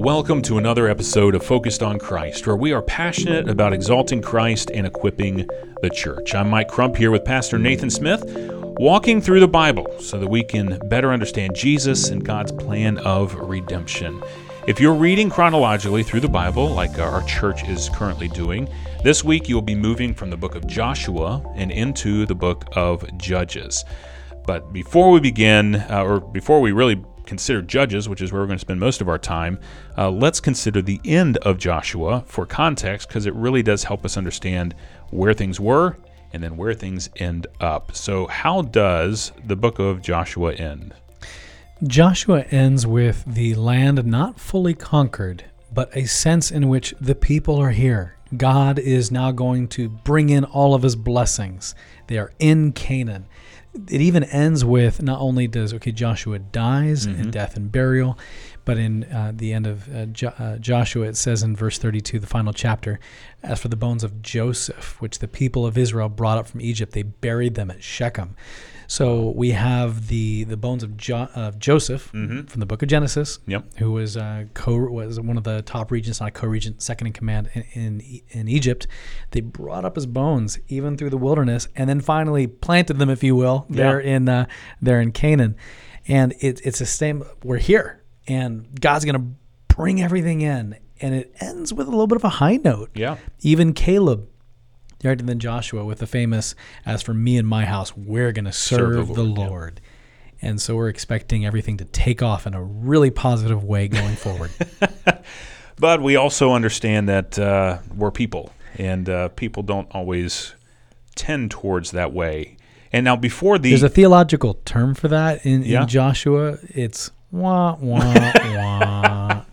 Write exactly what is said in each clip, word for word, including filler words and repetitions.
Welcome to another episode of Focused on Christ, where we are passionate about exalting Christ and equipping the church. I'm Mike Crump here with Pastor Nathan Smith, walking through the Bible so that we can better understand Jesus and God's plan of redemption. If you're reading chronologically through the Bible, like our church is currently doing, this week you'll be moving from the book of Joshua and into the book of Judges. But before we begin, uh, or before we really consider Judges, which is where we're going to spend most of our time, uh, let's consider the end of Joshua for context, because it really does help us understand where things were and then where things end up. So how does the book of Joshua end? Joshua ends with the land not fully conquered, but a sense in which the people are here. God is now going to bring in all of his blessings. They are in Canaan. It even ends with not only does, okay, Joshua dies mm-hmm. in death and burial, but in uh, the end of uh, jo- uh, Joshua, it says in verse thirty-two, the final chapter, as for the bones of Joseph, which the people of Israel brought up from Egypt, they buried them at Shechem. So we have the, the bones of, jo- of Joseph mm-hmm. from the book of Genesis, yep. who was uh, co was one of the top regents, not a co-regent, second in command in, in in Egypt. They brought up his bones even through the wilderness, and then finally planted them, if you will, there yeah. in uh, there in Canaan. And it, it's the same. We're here, and God's going to bring everything in, and it ends with a little bit of a high note. Yeah, even Caleb. Right, and then Joshua with the famous, as for me and my house, we're going to serve, serve the Lord. The Lord. Yeah. And so we're expecting everything to take off in a really positive way going forward. But we also understand that uh, we're people, and uh, people don't always tend towards that way. And now before the... There's a theological term for that in, yeah. in Joshua. It's wah, wah, wah.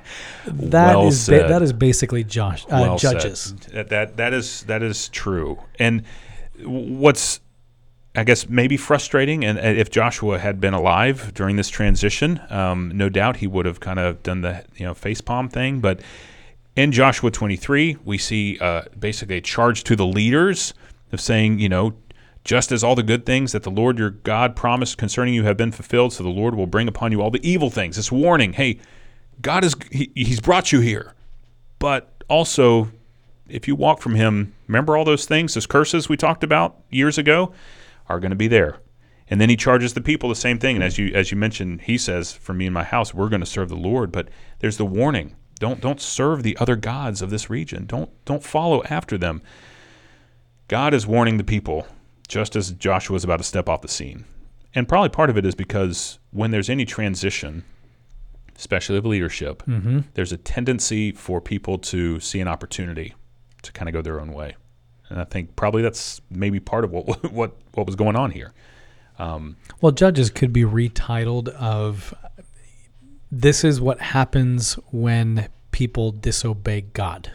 That well is ba- that is basically Josh, uh, well Judges. Said. That that is that is true. And what's, I guess, maybe frustrating, and if Joshua had been alive during this transition, um, no doubt he would have kind of done the you know facepalm thing. But in Joshua twenty-three, we see uh, basically a charge to the leaders of saying, you know, just as all the good things that the Lord your God promised concerning you have been fulfilled, so the Lord will bring upon you all the evil things. This warning, hey. God is, he, he's brought you here, but also if you walk from him, remember all those things, those curses we talked about years ago are going to be there. And then he charges the people the same thing. And as you as you mentioned, he says, for me and my house, we're going to serve the Lord. But there's the warning. Don't don't serve the other gods of this region. Don't don't follow after them. God is warning the people just as Joshua is about to step off the scene. And probably part of it is because when there's any transition, especially of leadership, mm-hmm. there's a tendency for people to see an opportunity to kind of go their own way. And I think probably that's maybe part of what what, what was going on here. Um, well, Judges could be retitled of, this is what happens when people disobey God.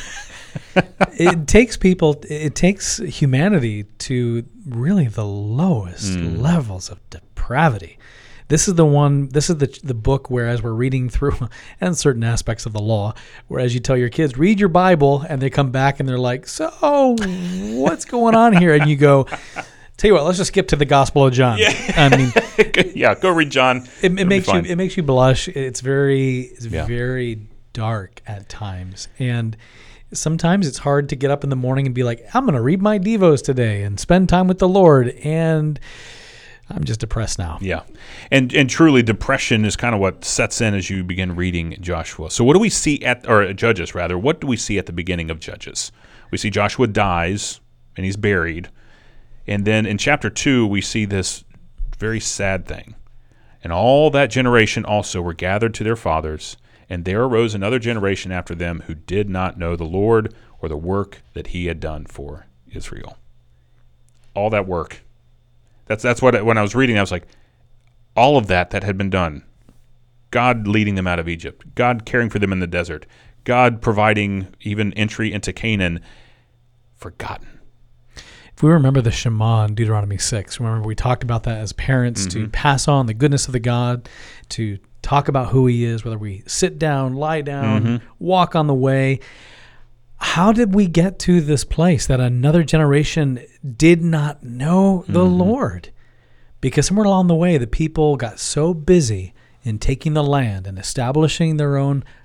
It takes people, it takes humanity to really the lowest mm. levels of depravity. This is the one, this is the the book where as we're reading through, and certain aspects of the law, whereas you tell your kids, read your Bible, and they come back and they're like, so what's going on here? And you go, tell you what, let's just skip to the Gospel of John. Yeah, I mean, yeah, go read John. It, it makes you it makes you blush. It's very it's yeah. very dark at times, and sometimes it's hard to get up in the morning and be like, I'm going to read my devos today and spend time with the Lord, and I'm just depressed now. Yeah. And and truly, depression is kind of what sets in as you begin reading Joshua. So what do we see at, or Judges rather, what do we see at the beginning of Judges? We see Joshua dies and he's buried. And then in chapter two, we see this very sad thing. And all that generation also were gathered to their fathers, and there arose another generation after them who did not know the Lord or the work that he had done for Israel. All that work. That's that's what when I was reading, I was like, all of that that had been done, God leading them out of Egypt, God caring for them in the desert, God providing even entry into Canaan, forgotten. If we remember the Shema in Deuteronomy six, remember we talked about that as parents mm-hmm. to pass on the goodness of the God, to talk about who he is, whether we sit down, lie down, mm-hmm. walk on the way. How did we get to this place that another generation did not know the mm-hmm. Lord? Because somewhere along the way, the people got so busy in taking the land and establishing their own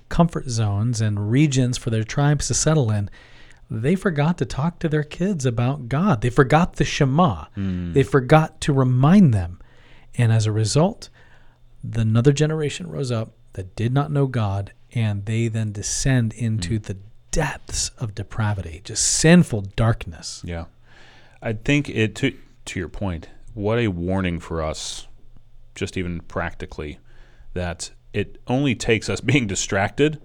comfort zones and regions for their tribes to settle in, they forgot to talk to their kids about God. They forgot the Shema. Mm. They forgot to remind them. And as a result, another generation rose up that did not know God, and they then descend into mm. the depths of depravity, just sinful darkness. Yeah. I think it, to, to your point, what a warning for us, just even practically, that it only takes us being distracted,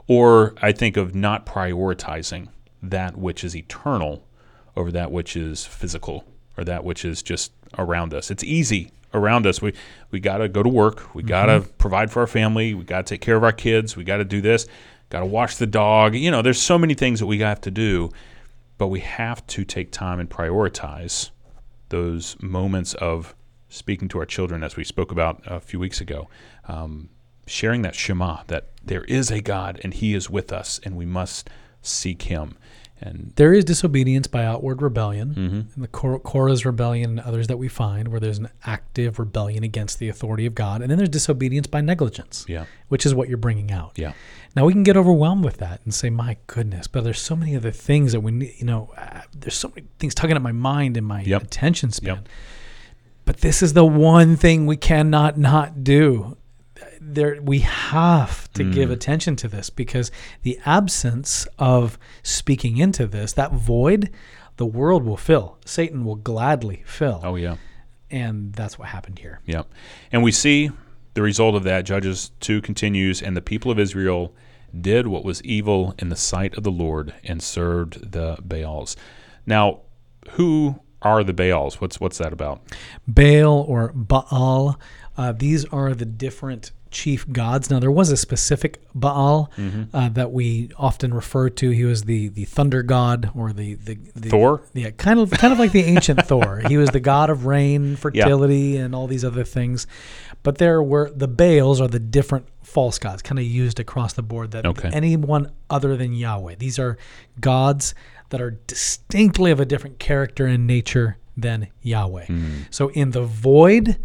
or I think of not prioritizing that which is eternal over that which is physical or that which is just around us. It's easy around us. We we got to go to work. We got to mm-hmm. provide for our family. We got to take care of our kids. We got to do this. Got to wash the dog. You know, there's so many things that we have to do, but we have to take time and prioritize those moments of speaking to our children, as we spoke about a few weeks ago, um, sharing that Shema, that there is a God and He is with us and we must seek Him. And there is disobedience by outward rebellion, mm-hmm. and the Kor- Korah's rebellion and others that we find, where there's an active rebellion against the authority of God. And then there's disobedience by negligence, yeah. which is what you're bringing out. Yeah. Now we can get overwhelmed with that and say, my goodness, but there's so many other things that we need, you know, uh, there's so many things tugging at my mind and my yep. attention span. Yep. But this is the one thing we cannot not do. There, we have to mm. give attention to this, because the absence of speaking into this, that void, the world will fill. Satan will gladly fill. Oh, yeah. And that's what happened here. Yeah. And we see the result of that. Judges two continues, and the people of Israel did what was evil in the sight of the Lord and served the Baals. Now, who are the Baals? What's what's that about? Baal or Baal. Uh, these are the different chief gods. Now, there was a specific Baal mm-hmm. uh, that we often refer to. He was the, the thunder god, or the, the, the Thor. Yeah, kind of kind of like the ancient Thor. He was the god of rain, fertility, yeah. and all these other things. But there were the Baals are the different false gods, kind of used across the board. That okay. anyone other than Yahweh. These are gods that are distinctly of a different character and nature than Yahweh. Mm. So in the void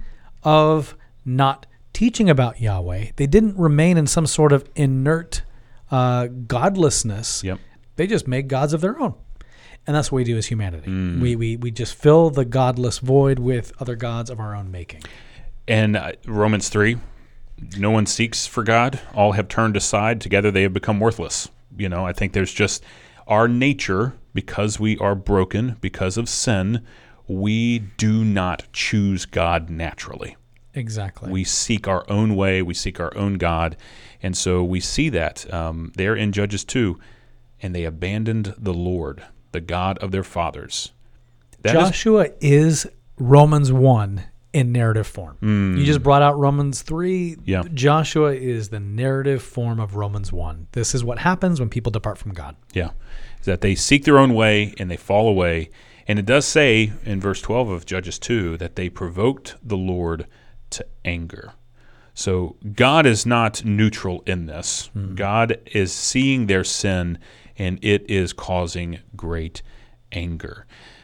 of not teaching about Yahweh, they didn't remain in some sort of inert uh, godlessness. Yep. They just made gods of their own. And that's what we do as humanity. Mm. We, we we just fill the godless void with other gods of our own making. And uh, Romans three, no one seeks for God. All have turned aside. Together they have become worthless. You know, I think there's just our nature, because we are broken, because of sin, we do not choose God naturally. Exactly. We seek our own way. We seek our own God. And so we see that um, there in Judges two, and they abandoned the Lord, the God of their fathers. That Joshua is, is Romans one in narrative form. Mm. You just brought out Romans three. Yeah. Joshua is the narrative form of Romans one. This is what happens when people depart from God. Yeah. Is that they seek their own way and they fall away. And it does say in verse twelve of Judges two that they provoked the Lord to anger. So God is not neutral in this. Mm. God is seeing their sin, and it is causing great anger.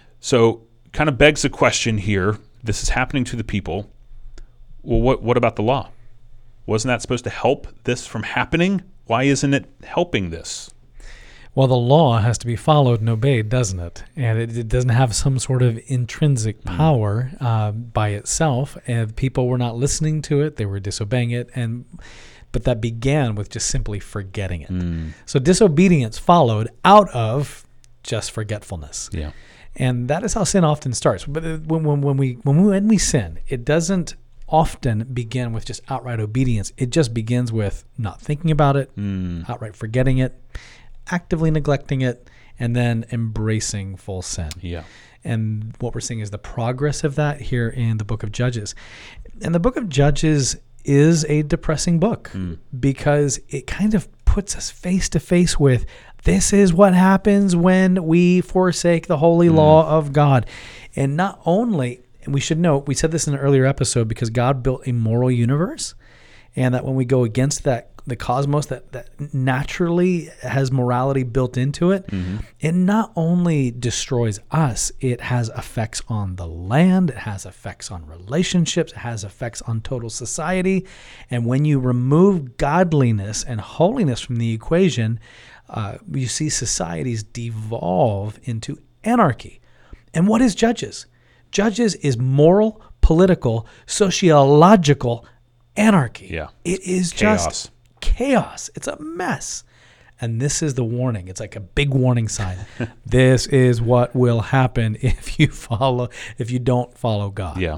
So kind of begs the question here, this is happening to the people. Well, what what about the law? Wasn't that supposed to help this from happening? Why isn't it helping this? Well, the law has to be followed and obeyed, doesn't it? And it, it doesn't have some sort of intrinsic power uh, by itself. And people were not listening to it; they were disobeying it. And but that began with just simply forgetting it. Mm. So disobedience followed out of just forgetfulness. Yeah, and that is how sin often starts. But when when when we when we when we sin, it doesn't often begin with just outright obedience. It just begins with not thinking about it, mm. outright forgetting it, actively neglecting it, and then embracing full sin. Yeah. And what we're seeing is the progress of that here in the book of Judges. And the book of Judges is a depressing book mm. because it kind of puts us face to face with this is what happens when we forsake the holy mm. law of God. And not only, and we should note, we said this in an earlier episode, because God built a moral universe. and that when we go against that, the cosmos that, that naturally has morality built into it, mm-hmm. it not only destroys us, it has effects on the land, it has effects on relationships, it has effects on total society. And when you remove godliness and holiness from the equation, uh, you see societies devolve into anarchy. And what is Judges? Judges is moral, political, sociological anarchy. Yeah. It is Chaos. just chaos. It's a mess. And this is the warning. It's like a big warning sign. This is what will happen if you follow, if you don't follow God. Yeah.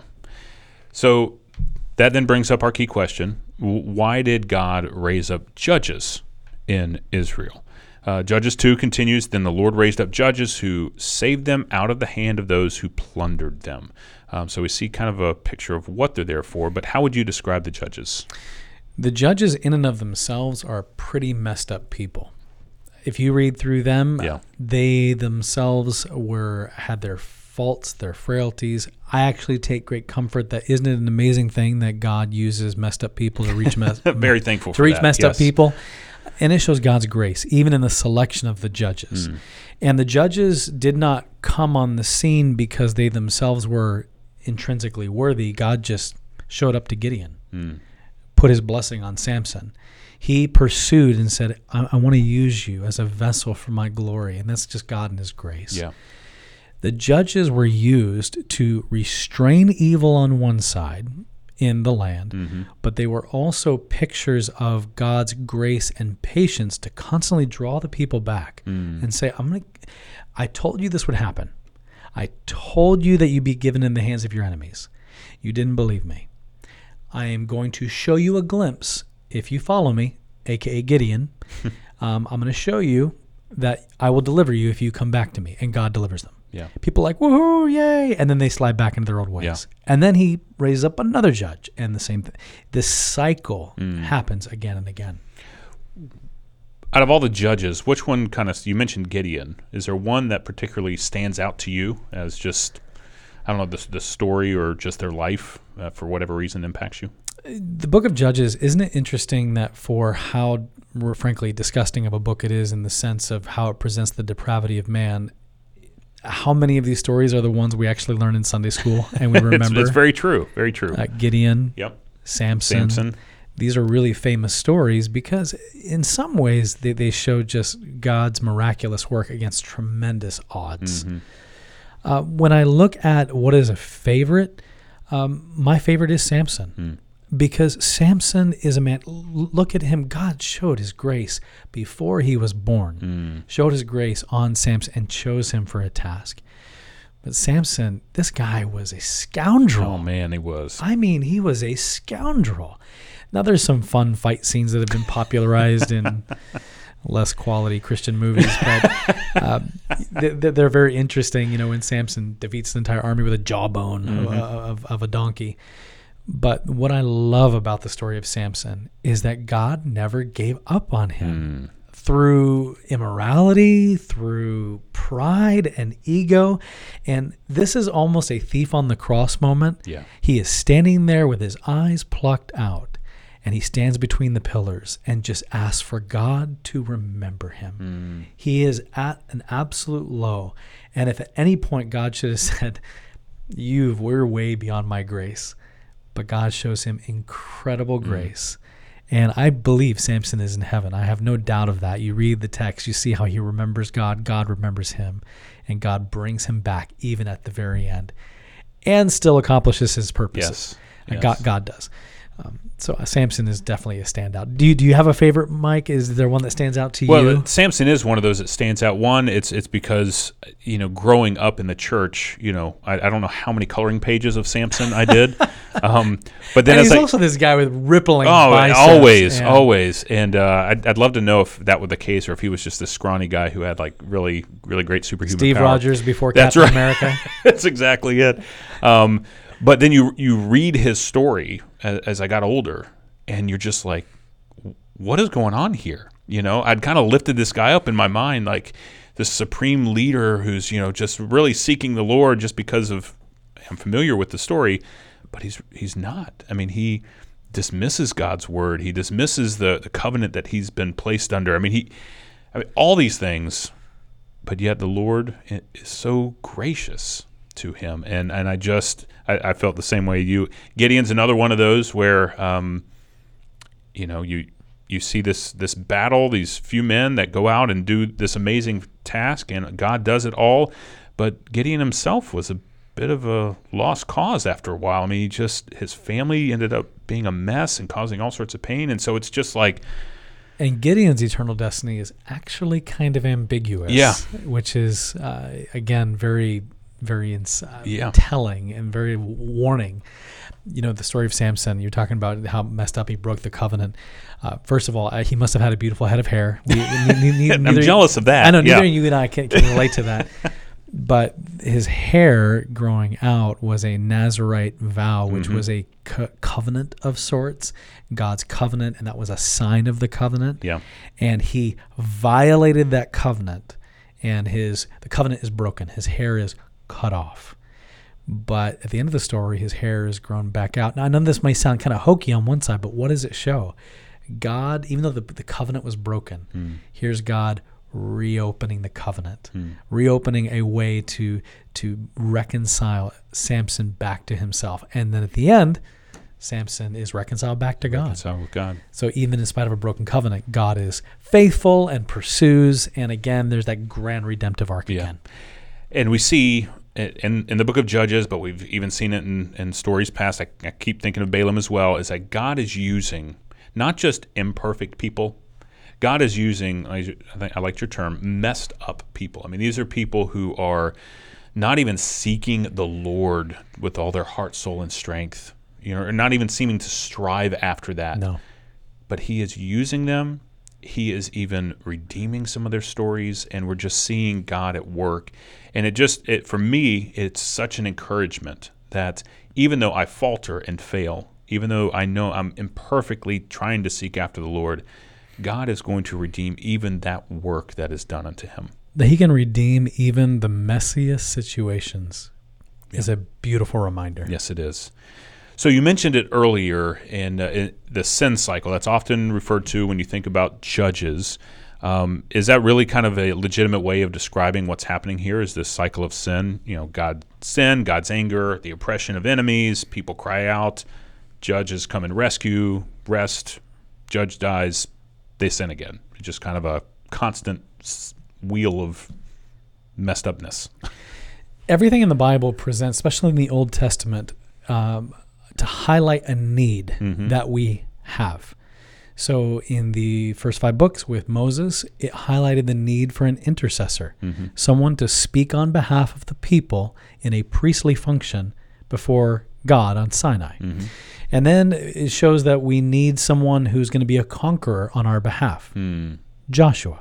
So that then brings up our key question. Why did God raise up judges in Israel? Uh, Judges two continues, then the Lord raised up judges who saved them out of the hand of those who plundered them. Um, so we see kind of a picture of what they're there for, but how would you describe the judges? The judges in and of themselves are pretty messed up people. If you read through them, yeah. they themselves were had their faults, their frailties. I actually take great comfort that isn't it an amazing thing that God uses messed up people to reach mess, very thankful to for reach that. messed yes. up people. And it shows God's grace, even in the selection of the judges. Mm. And the judges did not come on the scene because they themselves were intrinsically worthy. God just showed up to Gideon, mm. put his blessing on Samson. He pursued and said, I, I want to use you as a vessel for my glory. And that's just God and his grace. Yeah. The judges were used to restrain evil on one side in the land, mm-hmm. but they were also pictures of God's grace and patience to constantly draw the people back mm. and say, I'm gonna, I told you this would happen. I told you that you'd be given in the hands of your enemies. You didn't believe me. I am going to show you a glimpse if you follow me, a k a. Gideon. um, I'm going to show you that I will deliver you if you come back to me, and God delivers them. Yeah. People are like, woohoo, yay, and then they slide back into their old ways. Yeah. And then he raises up another judge, and the same thing. This cycle mm. happens again and again. Out of all the judges, which one kind of, you mentioned Gideon, is there one that particularly stands out to you as just, I don't know, the, the story or just their life, uh, for whatever reason, impacts you? The book of Judges, isn't it interesting that for how, frankly, disgusting of a book it is in the sense of how it presents the depravity of man, how many of these stories are the ones we actually learn in Sunday school and we remember? it's, it's very true, very true. Uh, Gideon, yep. Samson. Samson. These are really famous stories because in some ways they, they show just God's miraculous work against tremendous odds. Mm-hmm. Uh, when I look at what is a favorite, um, my favorite is Samson. Mm. Because Samson is a man, look at him, God showed his grace before he was born, mm. showed his grace on Samson and chose him for a task. But Samson, this guy was a scoundrel. Oh man, he was. I mean, he was a scoundrel. Now there's some fun fight scenes that have been popularized in less quality Christian movies, but uh, they, they're very interesting, you know, when Samson defeats the entire army with a jawbone mm-hmm. of, of, of a donkey. But what I love about the story of Samson is that God never gave up on him mm. through immorality, through pride and ego. And this is almost a thief on the cross moment. Yeah. He is standing there with his eyes plucked out, and he stands between the pillars and just asks for God to remember him. Mm. He is at an absolute low. And if at any point God should have said, you we're way beyond my grace, but God shows him incredible grace. Mm. And I believe Samson is in heaven. I have no doubt of that. You read the text, you see how he remembers God, God remembers him, and God brings him back even at the very end and still accomplishes his purposes. Yes. Yes. God, God does. Um, so uh, Samson is definitely a standout. Do you do you have a favorite, Mike? Is there one that stands out to well, you? Well, Samson is one of those that stands out. One, it's it's because, you know, growing up in the church, you know, I, I don't know how many coloring pages of Samson I did. um, but then and he's like, also this guy with rippling oh, biceps. always, and, always. And uh, I'd, I'd love to know if that was the case or if he was just this scrawny guy who had like really, really great superhuman Steve power. Rogers before That's Captain right. America. That's exactly it. Um, but then you you read his story as, as I got older, and you're just like, what is going on here? You know, I'd kind of lifted this guy up in my mind, like this supreme leader who's, you know, just really seeking the Lord just because of I'm familiar with the story, but he's he's not. I mean, he dismisses God's word. He dismisses the, the covenant that he's been placed under. I mean, he, I mean, all these things, but yet the Lord is so gracious to him. And and I just, I, I felt the same way you. Gideon's another one of those where, um, you know, you you see this this battle, these few men that go out and do this amazing task, and God does it all. But Gideon himself was a bit of a lost cause after a while. I mean, he just, his family ended up being a mess and causing all sorts of pain. And so it's just like, and Gideon's eternal destiny is actually kind of ambiguous. Yeah. Which is, uh, again, very, very ins- uh, Yeah. telling and very warning. You know, the story of Samson, you're talking about how messed up he broke the covenant. Uh, first of all, uh, he must have had a beautiful head of hair. We, we, we, I'm jealous of that. I know, neither yeah. you and I can, can relate to that. But his hair growing out was a Nazirite vow, which Mhm. was a co- covenant of sorts, God's covenant, and that was a sign of the covenant. Yeah. And he violated that covenant, and his the covenant is broken. His hair is cut off. But at the end of the story, his hair is grown back out. Now, I know this may sound kind of hokey on one side, but what does it show? God, even though the, the covenant was broken, Mm. here's God reopening the covenant, Mm. reopening a way to to reconcile Samson back to himself. And then at the end, Samson is reconciled back to God. Reconciled with God. So even in spite of a broken covenant, God is faithful and pursues. And again, there's that grand redemptive arc Yeah. again. And we see in in the book of Judges, but we've even seen it in, in stories past, I, I keep thinking of Balaam as well, is that God is using not just imperfect people, God is using, I think I liked your term, messed up people. I mean, these are people who are not even seeking the Lord with all their heart, soul, and strength, you know, or not even seeming to strive after that. No. But he is using them. He is even redeeming some of their stories, and we're just seeing God at work. And it just, it for me, it's such an encouragement that even though I falter and fail, even though I know I'm imperfectly trying to seek after the Lord, God is going to redeem even that work that is done unto him. That he can redeem even the messiest situations Yeah. is a beautiful reminder. Yes, it is. So you mentioned it earlier in, uh, in the sin cycle. That's often referred to when you think about Judges. Um, is that really kind of a legitimate way of describing what's happening here? Is this cycle of sin? You know, God sin, God's anger, the oppression of enemies, people cry out, judges come and rescue, rest, judge dies, they sin again. It's just kind of a constant wheel of messed upness. Everything in the Bible presents, especially in the Old Testament, um, to highlight a need Mhm. that we have. So in the first five books with Moses, it highlighted the need for an intercessor, Mhm. someone to speak on behalf of the people in a priestly function before God on Sinai. Mhm. And then it shows that we need someone who's going to be a conqueror on our behalf. Mm. Joshua.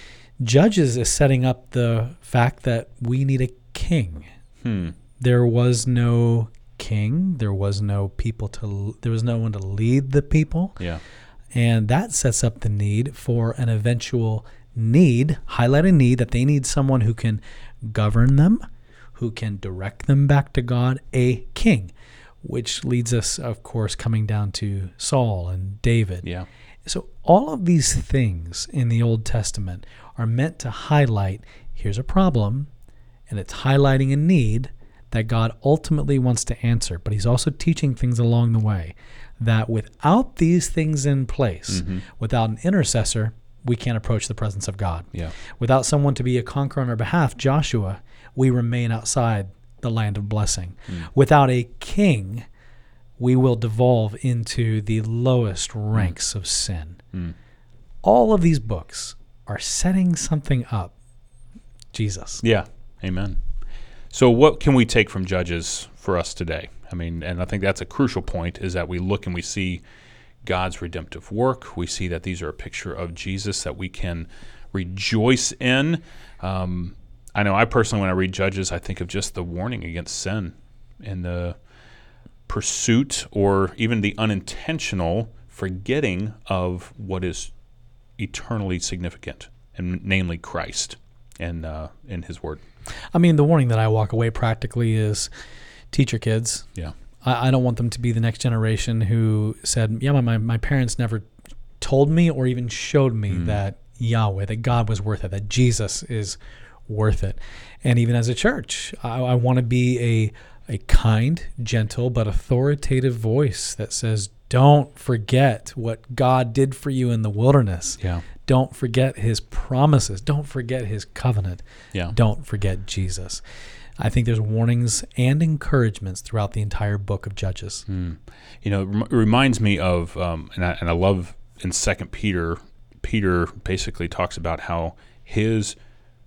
Judges is setting up the fact that we need a king. Hmm. There was no king. There was no people to. There was no one to lead the people, Yeah. and that sets up the need for an eventual need, highlight a need that they need someone who can govern them, who can direct them back to God, a king, which leads us, of course, coming down to Saul and David. Yeah. So all of these things in the Old Testament are meant to highlight, here's a problem, and it's highlighting a need that God ultimately wants to answer. But he's also teaching things along the way that without these things in place, Mhm. without an intercessor, we can't approach the presence of God. Yeah. Without someone to be a conqueror on our behalf, Joshua, we remain outside the land of blessing. Mm. Without a king, we will devolve into the lowest ranks of sin. Mm. All of these books are setting something up. Jesus. Yeah. Amen. So what can we take from Judges for us today? I mean, and I think that's a crucial point, is that we look and we see God's redemptive work. We see that these are a picture of Jesus that we can rejoice in. Um, I know I personally, when I read Judges, I think of just the warning against sin and the pursuit or even the unintentional forgetting of what is eternally significant, and namely Christ and uh, in his word. I mean, the warning that I walk away practically is teach your kids. Yeah. I, I don't want them to be the next generation who said, yeah, my, my parents never told me or even showed me mm. that Yahweh, that God was worth it, that Jesus is worth it. And even as a church, I, I want to be a a kind, gentle, but authoritative voice that says, don't forget what God did for you in the wilderness. Yeah. Don't forget his promises. Don't forget his covenant. Yeah. Don't forget Jesus. I think there's warnings and encouragements throughout the entire book of Judges. Mm. You know, it rem- reminds me of, um, and, I, and I love in Second Peter, Peter basically talks about how his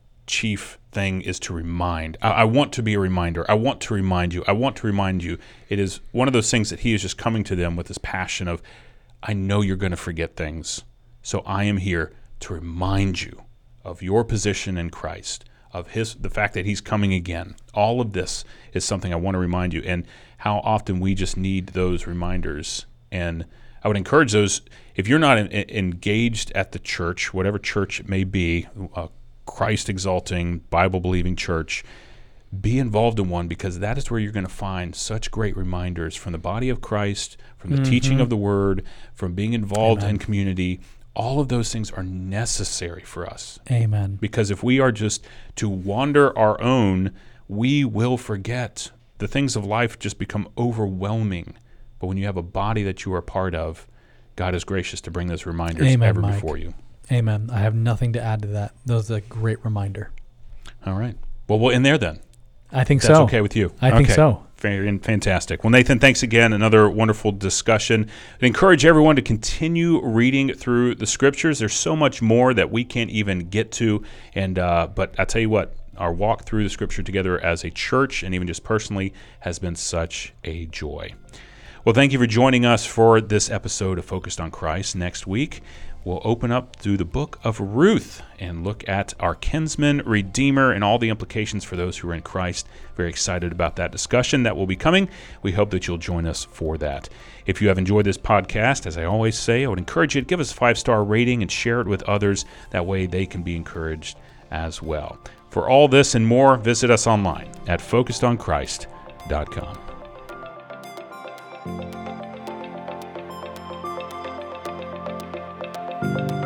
chief thing is to remind. I, I want to be a reminder. I want to remind you. I want to remind you. It is one of those things that he is just coming to them with this passion of, I know you're going to forget things, so I am here to remind you of your position in Christ, of his the fact that he's coming again. All of this is something I want to remind you, and how often we just need those reminders. And I would encourage those, if you're not in, in, engaged at the church, whatever church it may be, uh, Christ-exalting, Bible-believing church, be involved in one, because that is where you're going to find such great reminders from the body of Christ, from the mm-hmm. teaching of the Word, from being involved Amen. In community. All of those things are necessary for us. Amen. Because if we are just to wander our own, we will forget. The things of life just become overwhelming. But when you have a body that you are part of, God is gracious to bring those reminders Amen, ever Mike. before you. Amen. I have nothing to add to that. That was a great reminder. All right. Well, we'll end there then. I think That's so. okay with you? I okay. think so. Fantastic. Well, Nathan, thanks again. Another wonderful discussion. I encourage everyone to continue reading through the Scriptures. There's so much more that we can't even get to. And uh, but I tell you what, our walk through the Scripture together as a church and even just personally has been such a joy. Well, thank you for joining us for this episode of Focused on Christ. Next week, we'll open up through the book of Ruth and look at our kinsman, redeemer, and all the implications for those who are in Christ. Very excited about that discussion that will be coming. We hope that you'll join us for that. If you have enjoyed this podcast, as I always say, I would encourage you to give us a five-star rating and share it with others. That way they can be encouraged as well. For all this and more, visit us online at focused on christ dot com. Thank you.